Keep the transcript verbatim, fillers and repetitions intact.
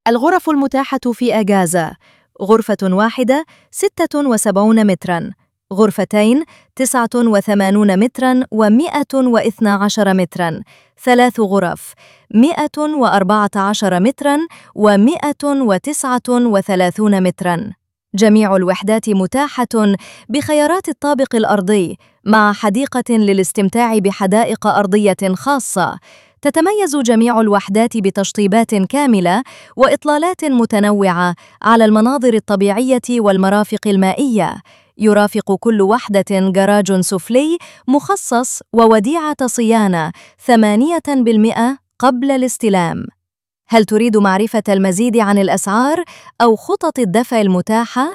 الغرف المتاحة في أجازة: غرفة واحدة ستة وسبعين متراً، غرفتين تسعة وثمانين متراً ومئة واثنى عشر متراً، ثلاث غرف مئة وأربعة عشر متراً ومئة وتسعة وثلاثين متراً. جميع الوحدات متاحة بخيارات الطابق الأرضي مع حديقة للاستمتاع بحدائق أرضية خاصة. تتميز جميع الوحدات بتشطيبات كاملة وإطلالات متنوعة على المناظر الطبيعية والمرافق المائية. يرافق كل وحدة جراج سفلي مخصص ووديعة صيانة ثمانية بالمئة قبل الاستلام. هل تريد معرفة المزيد عن الأسعار أو خطط الدفع المتاحة؟